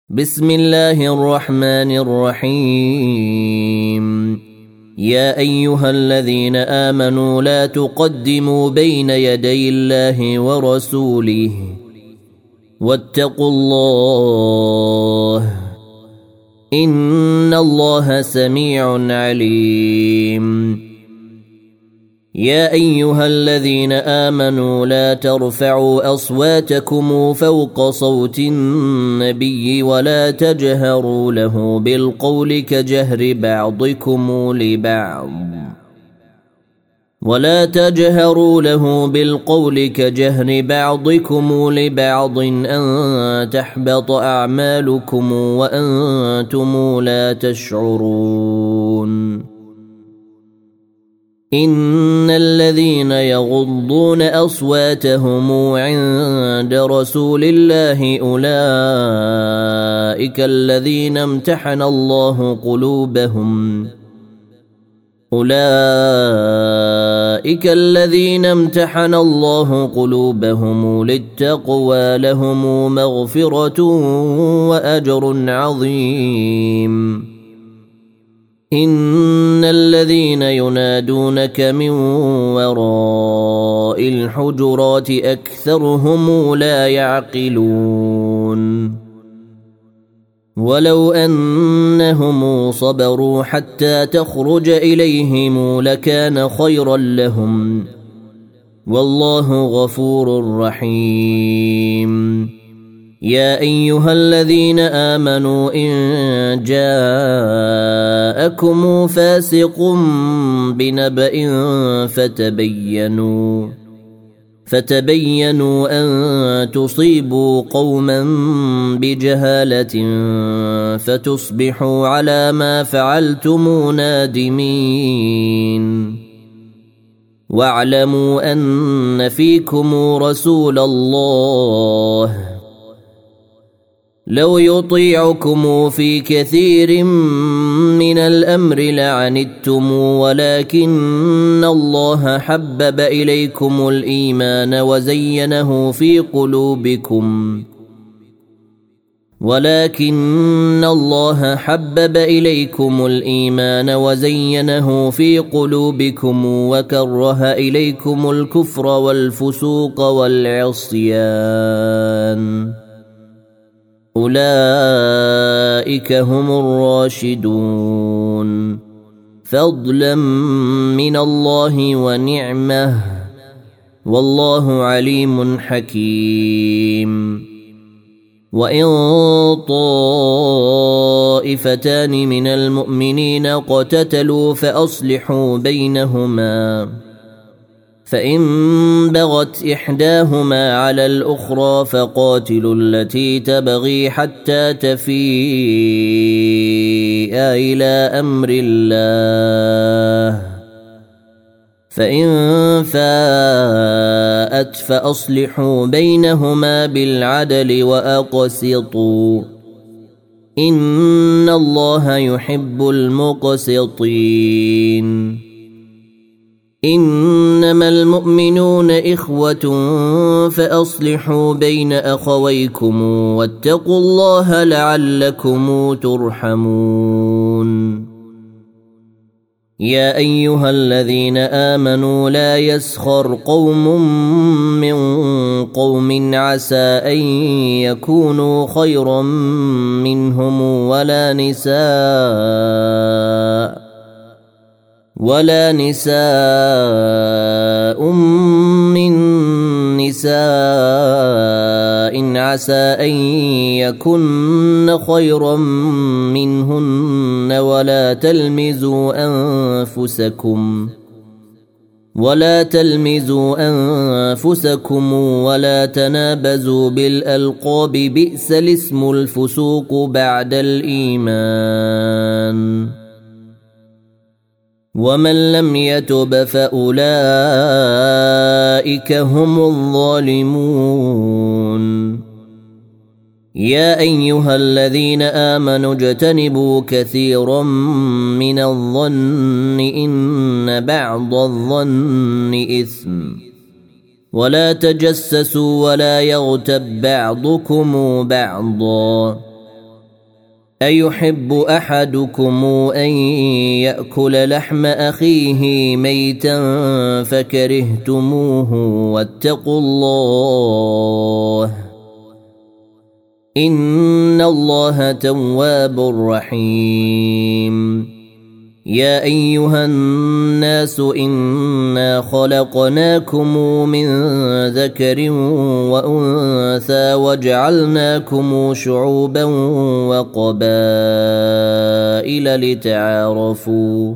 بسم الله الرحمن الرحيم. يا أيها الذين آمنوا لا تقدموا بين يدي الله ورسوله واتقوا الله إن الله سميع عليم. يا أيها الذين آمنوا لا ترفعوا أصواتكم فوق صوت النبي ولا تجهروا له بالقول كجهر بعضكم لبعض أن تحبط أعمالكم وأنتم لا تشعرون. إن الذين يغضون أصواتهم عند رسول الله أولئك الذين امتحن الله قلوبهم للتقوى لهم مغفرة وأجر عظيم. إن الذين ينادونك من وراء الحجرات أكثرهم لا يعقلون. ولو أنهم صبروا حتى تخرج إليهم لكان خيرا لهم والله غفور رحيم. يا أيها الذين آمنوا إن جاءكم فاسق بنبأ فتبينوا أن تصيبوا قوما بجهالة فتصبحوا على ما فعلتم نادمين. واعلموا أن فيكم رسول الله لو يطيعكم في كثير من الأمر لعنتم ولكن الله حبب إليكم الإيمان وزينه في قلوبكم وكره إليكم الكفر والفسوق والعصيان أولئك هم الراشدون فضلا من الله ونعمه والله عليم حكيم. وإن طائفتان من المؤمنين اقتتلوا فأصلحوا بينهما فإن بغت إحداهما على الأخرى فقاتلوا التي تبغي حتى تفيء إلى أمر الله فإن فاءت فأصلحوا بينهما بالعدل وأقسطوا إن الله يحب المقسطين. إنما المؤمنون إخوة فأصلحوا بين أخويكم واتقوا الله لعلكم ترحمون. يا أيها الذين آمنوا لا يسخر قوم من قوم عسى أن يكونوا خيرا منهم ولا نساء من نساء عسى أن يكن خيرا منهن ولا تلمزوا أنفسكم ولا تنابزوا بالألقاب بئس الاسم الفسوق بعد الإيمان ومن لم يتب فأولئك هم الظالمون. يا أيها الذين آمنوا اجتنبوا كثيرا من الظن إن بعض الظن إثم ولا تجسسوا ولا يغتب بعضكم بعضا أيحب أحدكم أن يأكل لحم أخيه ميتا فكرهتموه واتقوا الله إن الله تواب رحيم. يا أيها الناس إنا خلقناكم من ذكر وأنثى وجعلناكم شعوبا وقبائل لتعارفوا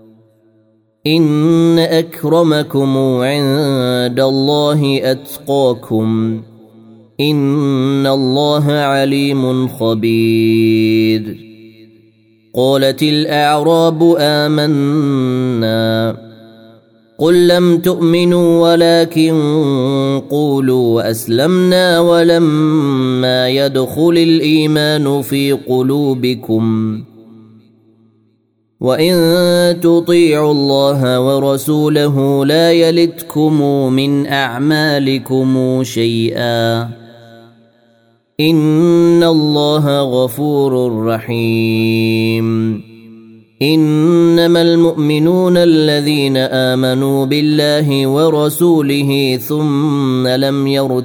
إن أكرمكم عند الله أتقاكم إن الله عليم خبير. قالت الأعراب آمنا قل لم تؤمنوا ولكن قولوا أسلمنا ولما يدخل الإيمان في قلوبكم وإن تطيعوا الله ورسوله لا يلتكم من أعمالكم شيئا إن الله غفور رحيم. إنما المؤمنون الذين آمنوا بالله ورسوله ثم لم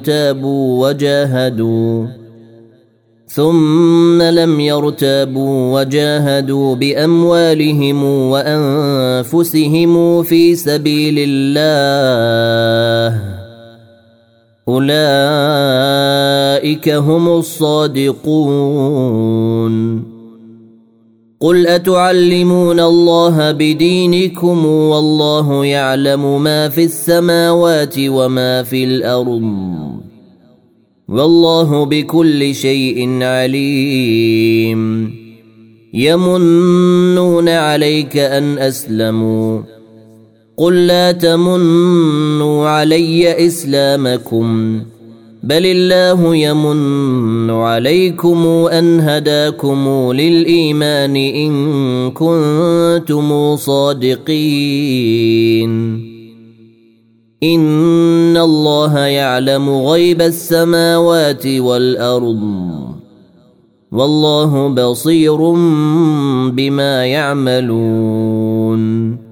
يرتابوا وجاهدوا بأموالهم وأنفسهم في سبيل الله أولئك هم الصادقون. قل أتعلمون الله بدينكم والله يعلم ما في السماوات وما في الأرض والله بكل شيء عليم. يمنون عليك أن أسلموا قل لا تمنوا علي إسلامكم بل الله يمن عليكم أن هداكم للإيمان إن كنتم صادقين. إن الله يعلم غيب السماوات والأرض والله بصير بما يعملون.